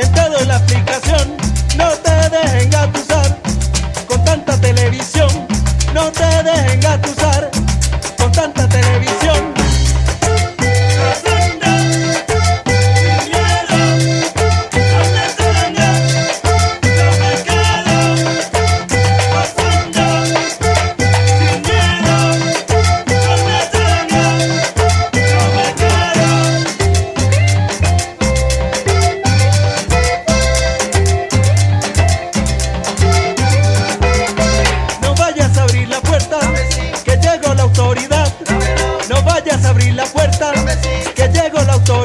te doy la explicación. No te dejes engatusar con tanta televisión. No te dejes engatusar con tanta televisión. Que llegó la autoridad. No vayas a abrir la puerta, que llegó la autoridad.